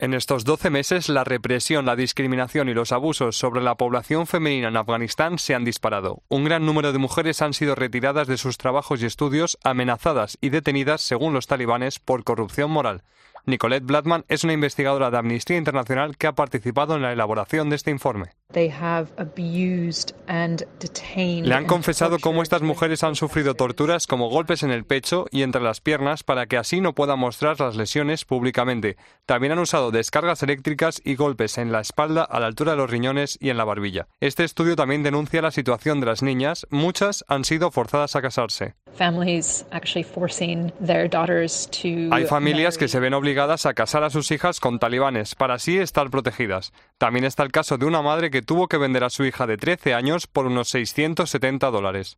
En estos 12 meses, la represión, la discriminación y los abusos sobre la población femenina en Afganistán se han disparado. Un gran número de mujeres han sido retiradas de sus trabajos y estudios, amenazadas y detenidas, según los talibanes, por corrupción moral. Nicolette Blattman es una investigadora de Amnistía Internacional que ha participado en la elaboración de este informe. Le han confesado cómo estas mujeres han sufrido torturas como golpes en el pecho y entre las piernas para que así no puedan mostrar las lesiones públicamente. También han usado descargas eléctricas y golpes en la espalda, a la altura de los riñones y en la barbilla. Este estudio también denuncia la situación de las niñas. Muchas han sido forzadas a casarse. Hay familias que se ven obligadas a casar a sus hijas con talibanes para así estar protegidas. También está el caso de una madre que tuvo que vender a su hija de 13 años por unos $670.